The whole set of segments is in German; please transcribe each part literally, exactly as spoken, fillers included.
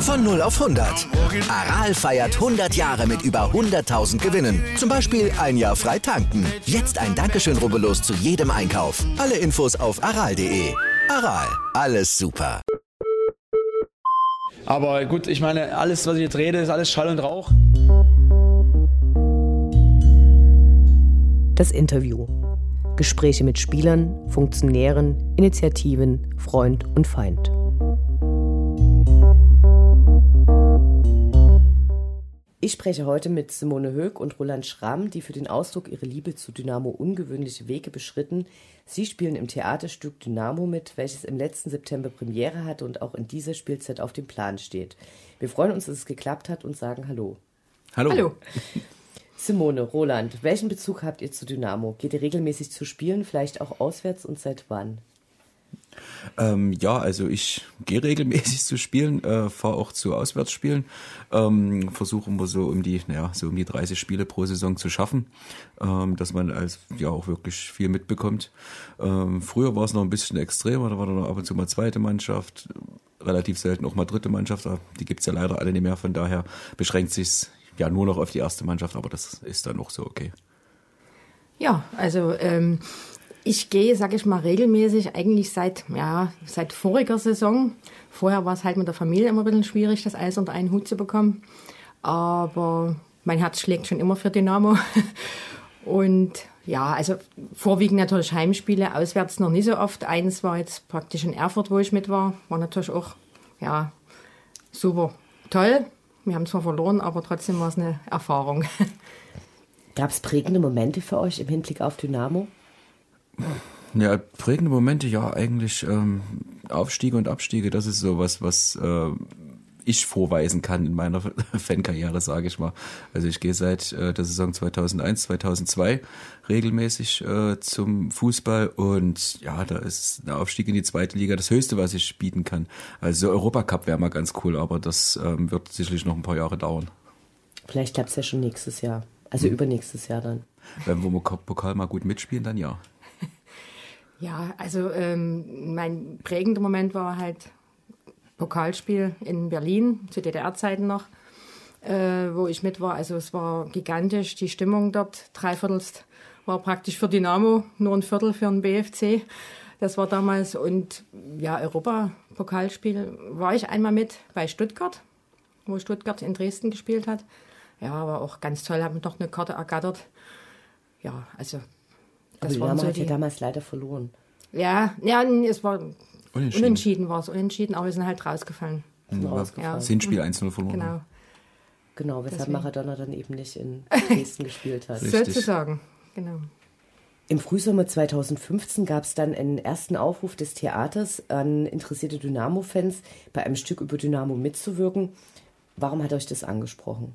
Von null auf hundert. Aral feiert hundert Jahre mit über hunderttausend Gewinnen. Zum Beispiel ein Jahr frei tanken. Jetzt ein Dankeschön, rubbellos zu jedem Einkauf. Alle Infos auf aral punkt de. Aral, alles super. Aber gut, ich meine, alles, was ich jetzt rede, ist alles Schall und Rauch. Das Interview. Gespräche mit Spielern, Funktionären, Initiativen, Freund und Feind. Ich spreche heute mit Simone Höck und Roland Schramm, die für den Ausdruck ihrer Liebe zu Dynamo ungewöhnliche Wege beschritten. Sie spielen im Theaterstück Dynamo mit, welches im letzten September Premiere hatte und auch in dieser Spielzeit auf dem Plan steht. Wir freuen uns, dass es geklappt hat und sagen Hallo. Hallo. Hallo. Simone, Roland, welchen Bezug habt ihr zu Dynamo? Geht ihr regelmäßig zu Spielen, vielleicht auch auswärts, und seit wann? Ähm, ja, also ich gehe regelmäßig zu Spielen, äh, fahre auch zu Auswärtsspielen, ähm, versuche immer so um die, naja, so um die dreißig Spiele pro Saison zu schaffen, ähm, dass man als ja auch wirklich viel mitbekommt. Ähm, früher war es noch ein bisschen extremer, da war dann ab und zu mal zweite Mannschaft, relativ selten auch mal dritte Mannschaft, aber die gibt's ja leider alle nicht mehr, von daher beschränkt sich's ja nur noch auf die erste Mannschaft, aber das ist dann auch so okay. Ja, also ähm, ich gehe, sag ich mal, regelmäßig eigentlich seit, ja, seit voriger Saison. Vorher war es halt mit der Familie immer ein bisschen schwierig, das alles unter einen Hut zu bekommen. Aber mein Herz schlägt schon immer für Dynamo. Und ja, also vorwiegend natürlich Heimspiele, auswärts noch nicht so oft. Eins war jetzt praktisch in Erfurt, wo ich mit war. War natürlich auch, ja, super toll. Wir haben zwar verloren, aber trotzdem war es eine Erfahrung. Gab es prägende Momente für euch im Hinblick auf Dynamo? Ja, prägende Momente, ja, eigentlich ähm, Aufstiege und Abstiege, das ist so was, was äh, ich vorweisen kann in meiner Fankarriere, sage ich mal. Also ich gehe seit äh, der Saison zweitausendeins, zweitausendzwei regelmäßig äh, zum Fußball und ja, da ist der Aufstieg in die zweite Liga das Höchste, was ich bieten kann. Also Europacup wäre mal ganz cool, aber das ähm, wird sicherlich noch ein paar Jahre dauern. Vielleicht klappt es ja schon nächstes Jahr, also hm. übernächstes Jahr dann. Wenn wir Pokal mal gut mitspielen, dann ja. Ja, also ähm, mein prägender Moment war halt Pokalspiel in Berlin, zu D D R-Zeiten noch, äh, wo ich mit war. Also es war gigantisch, die Stimmung dort, dreiviertelst war praktisch für Dynamo, nur ein Viertel für den B F C. Das war damals. Und ja, Europapokalspiel war ich einmal mit bei Stuttgart, wo Stuttgart in Dresden gespielt hat. Ja, war auch ganz toll, haben noch eine Karte ergattert. Ja, also das Aber war Dynamo so hat die... ja damals leider verloren. Ja, ja, es war unentschieden, unentschieden war es, unentschieden, aber wir sind halt rausgefallen. Sind rausgefallen. Ja. Hinspiel eins null verloren. Genau. Genau, weshalb Deswegen. Maradona dann eben nicht in Dresden gespielt hat. Richtig. Sozusagen, genau. Im Frühsommer zweitausendfünfzehn gab es dann einen ersten Aufruf des Theaters an interessierte Dynamo-Fans, bei einem Stück über Dynamo mitzuwirken. Warum hat euch das angesprochen?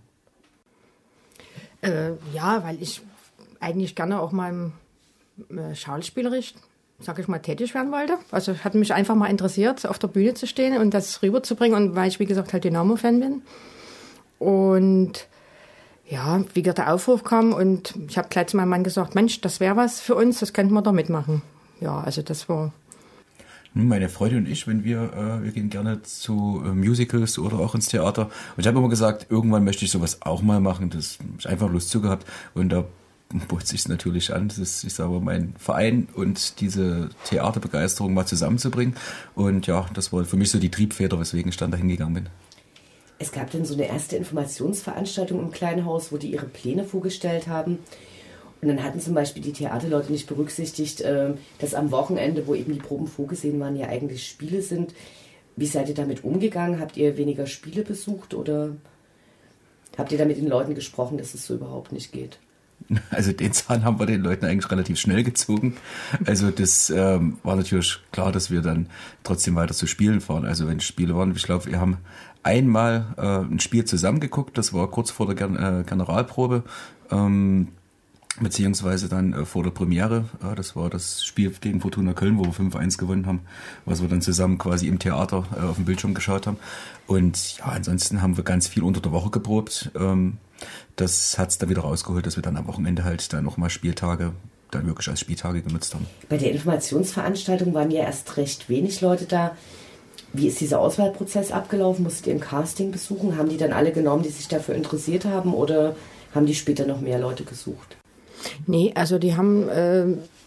Äh, ja, weil ich eigentlich gerne auch mal im, äh, schauspielerisch, sag ich mal, tätig werden wollte. Also hat mich einfach mal interessiert, auf der Bühne zu stehen und das rüberzubringen. Und weil ich, wie gesagt, halt Dynamo-Fan bin. Und ja, wie gesagt, der Aufruf kam und ich habe gleich zu meinem Mann gesagt, Mensch, das wäre was für uns, das könnten wir da mitmachen. Ja, also das war... Meine Freundin und ich, wenn wir, äh, wir gehen gerne zu äh, Musicals oder auch ins Theater. Und ich habe immer gesagt, irgendwann möchte ich sowas auch mal machen. Das habe ich einfach Lust zu gehabt. Und da bot sich natürlich an, das ist, ich sage mal, mein Verein und diese Theaterbegeisterung mal zusammenzubringen. Und ja, das war für mich so die Triebfeder, weswegen ich dann dahin gegangen bin. Es gab dann so eine erste Informationsveranstaltung im kleinen Haus, wo die ihre Pläne vorgestellt haben. Und dann hatten zum Beispiel die Theaterleute nicht berücksichtigt, dass am Wochenende, wo eben die Proben vorgesehen waren, ja eigentlich Spiele sind. Wie seid ihr damit umgegangen? Habt ihr weniger Spiele besucht oder habt ihr da mit den Leuten gesprochen, dass es so überhaupt nicht geht? Also den Zahn haben wir den Leuten eigentlich relativ schnell gezogen. Also das ähm, war natürlich klar, dass wir dann trotzdem weiter zu Spielen fahren. Also wenn Spiele waren, ich glaube, wir haben einmal äh, ein Spiel zusammengeguckt, das war kurz vor der Gen- äh, Generalprobe, ähm, beziehungsweise dann äh, vor der Premiere. Äh, das war das Spiel gegen Fortuna Köln, wo wir fünf eins gewonnen haben, was wir dann zusammen quasi im Theater äh, auf dem Bildschirm geschaut haben. Und ja, ansonsten haben wir ganz viel unter der Woche geprobt. Ähm, das hat es dann wieder rausgeholt, dass wir dann am Wochenende halt dann nochmal Spieltage dann wirklich als Spieltage genutzt haben. Bei der Informationsveranstaltung waren ja erst recht wenig Leute da. Wie ist dieser Auswahlprozess abgelaufen? Musstet ihr ein Casting besuchen? Haben die dann alle genommen, die sich dafür interessiert haben, oder haben die später noch mehr Leute gesucht? Nee, also die haben, äh,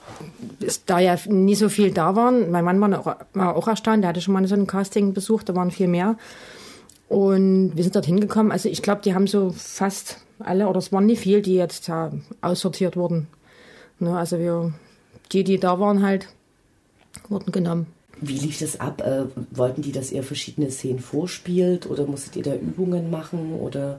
da ja nie so viel da waren, mein Mann war auch, war auch erstaunt, der hatte schon mal so ein Casting besucht, da waren viel mehr. Und wir sind dort hingekommen. Also ich glaube, die haben so fast alle, oder es waren nicht viel, die jetzt ja, aussortiert wurden. Ne, also wir, die, die da waren halt, wurden genommen. Wie lief das ab? Äh, wollten die, dass ihr verschiedene Szenen vorspielt, oder musstet ihr da Übungen machen, oder?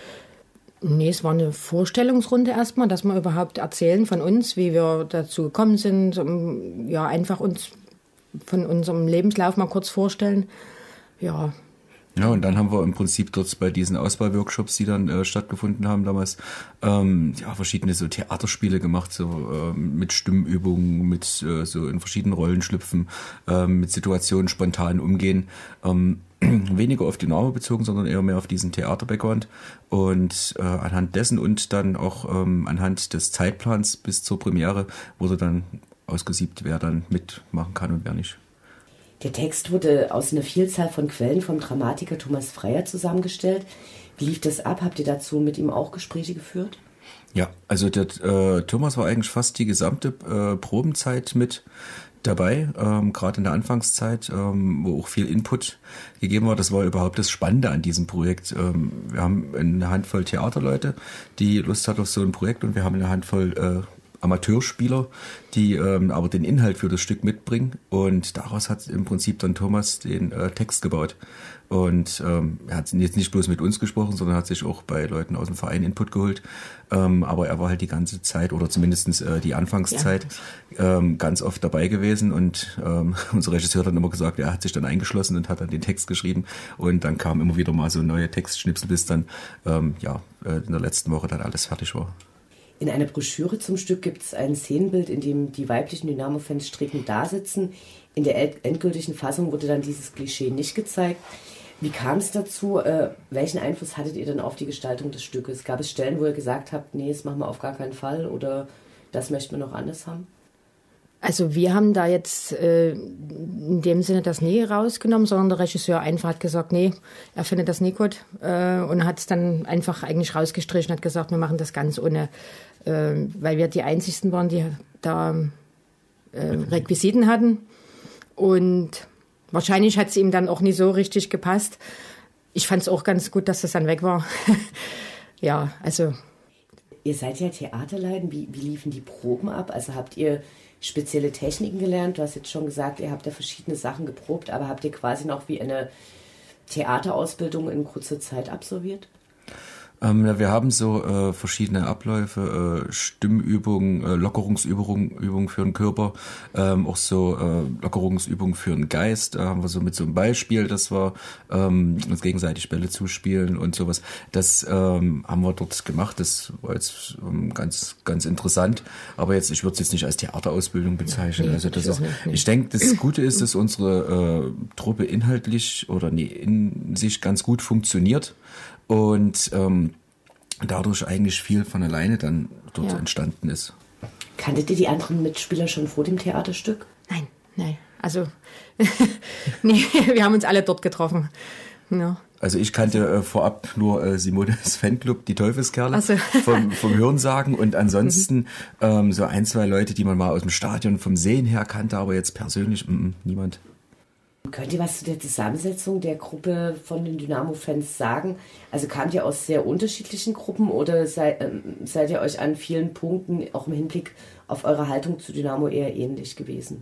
Nee, es war eine Vorstellungsrunde erstmal, dass wir überhaupt erzählen von uns, wie wir dazu gekommen sind, um, ja, einfach uns von unserem Lebenslauf mal kurz vorstellen. Ja. Ja, und dann haben wir im Prinzip dort bei diesen Auswahlworkshops, die dann äh, stattgefunden haben damals, ähm, ja, verschiedene so Theaterspiele gemacht, so äh, mit Stimmübungen, mit äh, so in verschiedenen Rollen schlüpfen, äh, mit Situationen spontan umgehen. Ähm, weniger auf Dynamo bezogen, sondern eher mehr auf diesen Theater-Background. Und äh, anhand dessen und dann auch ähm, anhand des Zeitplans bis zur Premiere wurde dann ausgesiebt, wer dann mitmachen kann und wer nicht. Der Text wurde aus einer Vielzahl von Quellen vom Dramatiker Thomas Freyer zusammengestellt. Wie lief das ab? Habt ihr dazu mit ihm auch Gespräche geführt? Ja, also der äh, Thomas war eigentlich fast die gesamte äh, Probenzeit mit dabei, ähm, gerade in der Anfangszeit, ähm, wo auch viel Input gegeben war. Das war überhaupt das Spannende an diesem Projekt. Ähm, wir haben eine Handvoll Theaterleute, die Lust hat auf so ein Projekt, und wir haben eine Handvoll äh, Amateurspieler, die ähm, aber den Inhalt für das Stück mitbringen, und daraus hat im Prinzip dann Thomas den äh, Text gebaut. Und ähm, er hat jetzt nicht bloß mit uns gesprochen, sondern hat sich auch bei Leuten aus dem Verein Input geholt. Ähm, aber er war halt die ganze Zeit, oder zumindest äh, die Anfangszeit, ja. ähm, ganz oft dabei gewesen. Und ähm, unser Regisseur hat dann immer gesagt, er hat sich dann eingeschlossen und hat dann den Text geschrieben. Und dann kamen immer wieder mal so neue Textschnipsel, bis dann ähm, ja, in der letzten Woche dann alles fertig war. In einer Broschüre zum Stück gibt es ein Szenenbild, in dem die weiblichen Dynamo-Fans strickend dasitzen. In der endgültigen Fassung wurde dann dieses Klischee nicht gezeigt. Wie kam es dazu? Äh, welchen Einfluss hattet ihr denn auf die Gestaltung des Stückes? Gab es Stellen, wo ihr gesagt habt, nee, das machen wir auf gar keinen Fall, oder das möchten wir noch anders haben? Also wir haben da jetzt äh, in dem Sinne das nie rausgenommen, sondern der Regisseur einfach hat gesagt, nee, er findet das nie gut, äh, und hat es dann einfach eigentlich rausgestrichen, hat gesagt, wir machen das ganz ohne, äh, weil wir die Einzigen waren, die da äh, Requisiten hatten, und wahrscheinlich hat es ihm dann auch nicht so richtig gepasst. Ich fand es auch ganz gut, dass das dann weg war. Ja, also. Ihr seid ja Theaterleuten, wie, wie liefen die Proben ab? Also habt ihr spezielle Techniken gelernt? Du hast jetzt schon gesagt, ihr habt ja verschiedene Sachen geprobt, aber habt ihr quasi noch wie eine Theaterausbildung in kurzer Zeit absolviert? Ähm, ja, wir haben so äh, verschiedene Abläufe, äh, Stimmübungen, äh, Lockerungsübungen Übungen für den Körper, ähm, auch so äh, Lockerungsübungen für den Geist. Da haben wir so mit so einem Beispiel, das war ähm, uns gegenseitig Bälle zuspielen und sowas. Das ähm, haben wir dort gemacht. Das war jetzt ähm, ganz ganz interessant. Aber jetzt, ich würde es jetzt nicht als Theaterausbildung bezeichnen. Nee, also das ist, nicht, nee. ich denke, das Gute ist, dass unsere äh, Truppe inhaltlich oder nee, in sich ganz gut funktioniert. Und ähm, dadurch eigentlich viel von alleine dann dort ja. entstanden ist. Kanntet ihr die anderen Mitspieler schon vor dem Theaterstück? Nein, nein. Also, nee, wir haben uns alle dort getroffen. Ja. Also ich kannte äh, vorab nur äh, Simones Fanclub, die Teufelskerle, so. vom, vom Hörensagen, und ansonsten mhm. ähm, so ein, zwei Leute, die man mal aus dem Stadion vom Sehen her kannte, aber jetzt persönlich m-m, niemand. Könnt ihr was zu der Zusammensetzung der Gruppe von den Dynamo-Fans sagen? Also kamt ihr aus sehr unterschiedlichen Gruppen, oder seid, ähm, seid ihr euch an vielen Punkten, auch im Hinblick auf eure Haltung zu Dynamo, eher ähnlich gewesen?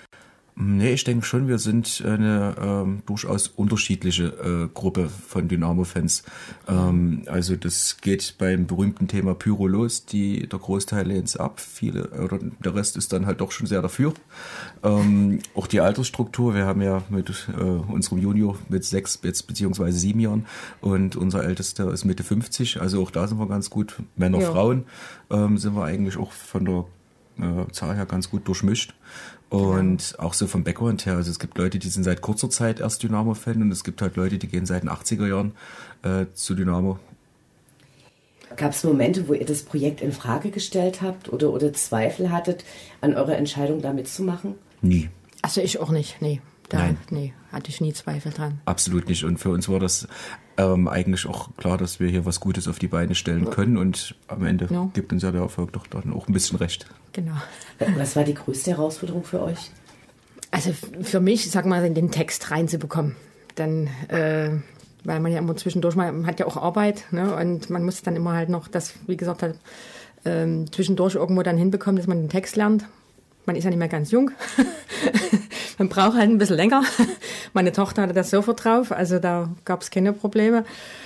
Nee, ich denke schon, wir sind eine ähm, durchaus unterschiedliche äh, Gruppe von Dynamo-Fans. Ähm, also das geht beim berühmten Thema Pyro los, die der Großteil lehnt es ab, viele oder der Rest ist dann halt doch schon sehr dafür. Ähm, auch die Altersstruktur, wir haben ja mit äh, unserem Junior mit sechs jetzt beziehungsweise sieben Jahren, und unser Ältester ist Mitte fünfzig, also auch da sind wir ganz gut. Männer, ja. Frauen ähm, sind wir eigentlich auch von der äh, Zahl her ganz gut durchmischt. Und auch so vom Background her, also es gibt Leute, die sind seit kurzer Zeit erst Dynamo-Fan, und es gibt halt Leute, die gehen seit den achtziger Jahren äh, zu Dynamo. Gab es Momente, wo ihr das Projekt in Frage gestellt habt oder, oder Zweifel hattet an eurer Entscheidung, da mitzumachen? Nie. Also ich auch nicht, nee. Da, Nein. Nee, hatte ich nie Zweifel dran. Absolut nicht. Und für uns war das ähm, eigentlich auch klar, dass wir hier was Gutes auf die Beine stellen können. Und am Ende Ja. gibt uns ja der Erfolg doch dann auch ein bisschen recht. Genau. Was war die größte Herausforderung für euch? Also f- für mich, sag mal, in den Text reinzubekommen. Dann, äh, weil man ja immer zwischendurch, man hat ja auch Arbeit, ne? Und man muss dann immer halt noch das, wie gesagt, halt, ähm, zwischendurch irgendwo dann hinbekommen, dass man den Text lernt. Man ist ja nicht mehr ganz jung. Man braucht halt ein bisschen länger. Meine Tochter hatte das sofort drauf, also da gab es keine Probleme.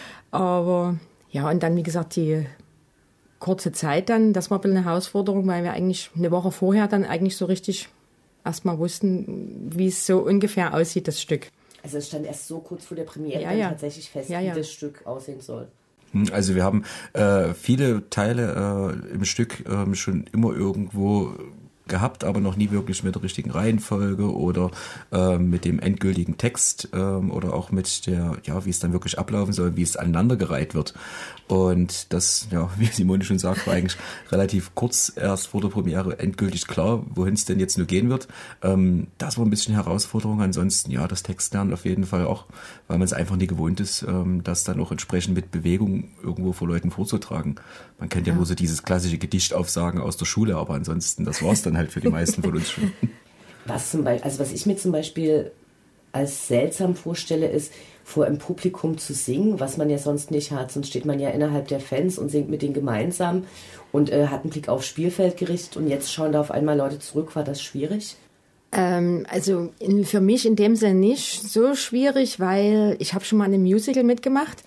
Aber ja, und dann, wie gesagt, die kurze Zeit dann, das war ein bisschen eine Herausforderung, weil wir eigentlich eine Woche vorher dann eigentlich so richtig erstmal wussten, wie es so ungefähr aussieht, das Stück. Also es stand erst so kurz vor der Premiere Ja, dann ja. tatsächlich fest, Ja, ja. wie das Stück aussehen soll. Also wir haben äh, viele Teile äh, im Stück äh, schon immer irgendwo gehabt, aber noch nie wirklich mit der richtigen Reihenfolge oder äh, mit dem endgültigen Text äh, oder auch mit der, ja, wie es dann wirklich ablaufen soll, wie es aneinandergereiht wird. Und das, ja, wie Simone schon sagt, war eigentlich relativ kurz erst vor der Premiere endgültig klar, wohin es denn jetzt nur gehen wird. Ähm, das war ein bisschen Herausforderung. Ansonsten, ja, das Textlernen auf jeden Fall auch, weil man es einfach nie gewohnt ist, ähm, das dann auch entsprechend mit Bewegung irgendwo vor Leuten vorzutragen. Man kennt ja, ja nur so dieses klassische Gedichtaufsagen aus der Schule, aber ansonsten, das war es dann halt für die meisten von uns schon. Was zum Beispiel, also was ich mir zum Beispiel als seltsam vorstelle, ist, vor einem Publikum zu singen, was man ja sonst nicht hat. Sonst steht man ja innerhalb der Fans und singt mit denen gemeinsam und äh, hat einen Blick aufs Spielfeld gerichtet und jetzt schauen da auf einmal Leute zurück. War das schwierig? Ähm, also in, für mich in dem Sinne nicht so schwierig, weil ich habe schon mal in einem Musical mitgemacht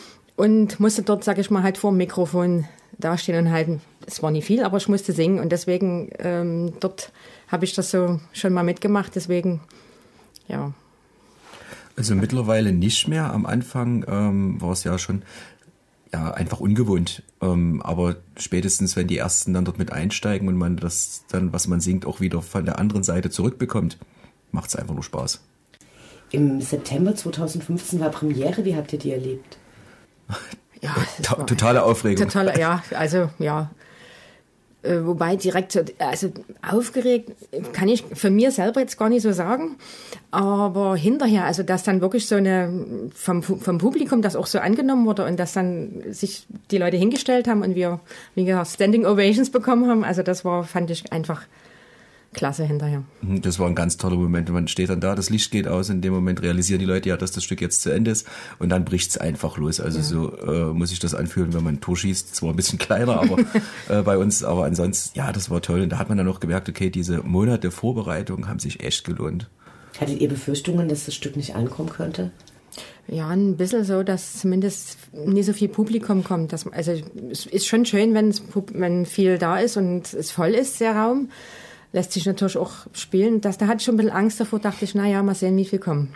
und musste dort, sage ich mal, halt vor dem Mikrofon dastehen und halten. Es war nicht viel, aber ich musste singen und deswegen ähm, dort habe ich das so schon mal mitgemacht. Deswegen, ja. Also mittlerweile nicht mehr. Am Anfang ähm, war es ja schon ja einfach ungewohnt. Ähm, aber spätestens, wenn die Ersten dann dort mit einsteigen und man das dann, was man singt, auch wieder von der anderen Seite zurückbekommt, macht es einfach nur Spaß. Im September zweitausendfünfzehn war Premiere. Wie habt ihr die erlebt? Ja, das To- war totale Aufregung. Total, ja, also ja. Äh, wobei direkt, so- also aufgeregt kann ich für mir selber jetzt gar nicht so sagen, aber hinterher, also dass dann wirklich so eine, vom, vom Publikum das auch so angenommen wurde und dass dann sich die Leute hingestellt haben und wir, wie gesagt, Standing Ovations bekommen haben, also das war, fand ich einfach klasse hinterher. Das war ein ganz toller Moment. Man steht dann da, das Licht geht aus, in dem Moment realisieren die Leute ja, dass das Stück jetzt zu Ende ist und dann bricht es einfach los. Also ja. so äh, muss ich das anfühlen, wenn man ein Tor schießt. Zwar ein bisschen kleiner, aber äh, bei uns, aber ansonsten, ja, das war toll. Und da hat man dann auch gemerkt, okay, diese Monate Vorbereitung haben sich echt gelohnt. Hattet ihr Befürchtungen, dass das Stück nicht ankommen könnte? Ja, ein bisschen so, dass zumindest nicht so viel Publikum kommt. Dass, also es ist schon schön, wenn, es, wenn viel da ist und es voll ist, der Raum. Lässt sich natürlich auch spielen. Das, da hatte ich schon ein bisschen Angst davor, dachte ich, naja, mal sehen, wie viel kommen.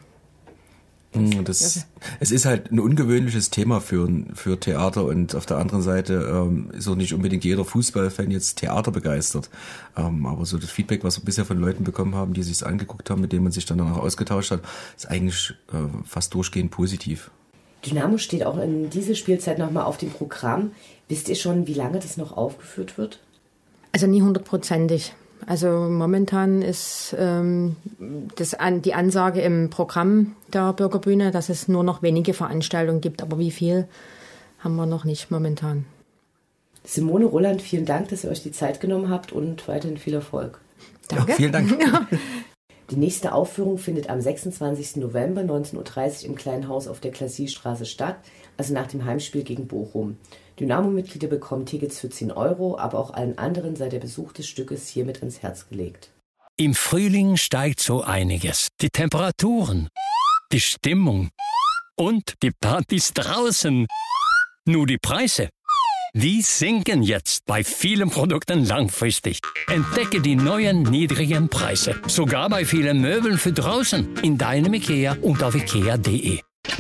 Das, es ist halt ein ungewöhnliches Thema für, für Theater und auf der anderen Seite ähm, ist auch nicht unbedingt jeder Fußballfan jetzt Theater begeistert. Ähm, aber so das Feedback, was wir bisher von Leuten bekommen haben, die sich es angeguckt haben, mit denen man sich dann danach ausgetauscht hat, ist eigentlich äh, fast durchgehend positiv. Dynamo steht auch in dieser Spielzeit nochmal auf dem Programm. Wisst ihr schon, wie lange das noch aufgeführt wird? Also nie hundertprozentig. Also momentan ist ähm, das an, die Ansage im Programm der Bürgerbühne, dass es nur noch wenige Veranstaltungen gibt. Aber wie viel haben wir noch nicht momentan. Simone, Roland, vielen Dank, dass ihr euch die Zeit genommen habt und weiterhin viel Erfolg. Danke. Ja, vielen Dank. Ja. Die nächste Aufführung findet am sechsundzwanzigsten November neunzehn Uhr dreißig im Kleinen Haus auf der Klassiestraße statt, also nach dem Heimspiel gegen Bochum. Dynamo-Mitglieder bekommen Tickets für zehn Euro, aber auch allen anderen sei der Besuch des Stückes hiermit ins Herz gelegt. Im Frühling steigt so einiges. Die Temperaturen, die Stimmung und die Partys draußen. Nur die Preise, die sinken jetzt bei vielen Produkten langfristig. Entdecke die neuen niedrigen Preise, sogar bei vielen Möbeln für draußen, in deinem IKEA und auf ikea punkt de.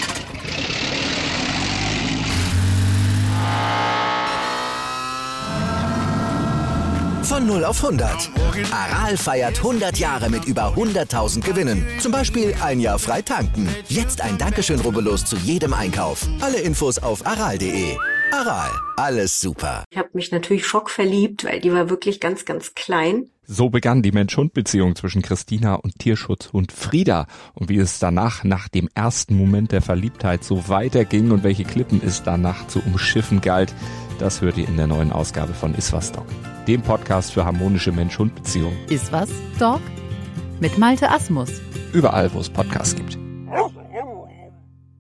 Von null auf hundert. Aral feiert hundert Jahre mit über hunderttausend Gewinnen. Zum Beispiel ein Jahr frei tanken. Jetzt ein Dankeschön, rubbellos zu jedem Einkauf. Alle Infos auf aral punkt de. Aral, alles super. Ich habe mich natürlich schockverliebt, weil die war wirklich ganz, ganz klein. So begann die Mensch-Hund-Beziehung zwischen Christina und Tierschutzhund Frieda. Und wie es danach, nach dem ersten Moment der Verliebtheit, so weiterging und welche Klippen es danach zu umschiffen galt, das hört ihr in der neuen Ausgabe von Iswas Dog, dem Podcast für harmonische Mensch-Hund-Beziehungen. Iswas Dog? Mit Malte Asmus. Überall, wo es Podcasts gibt.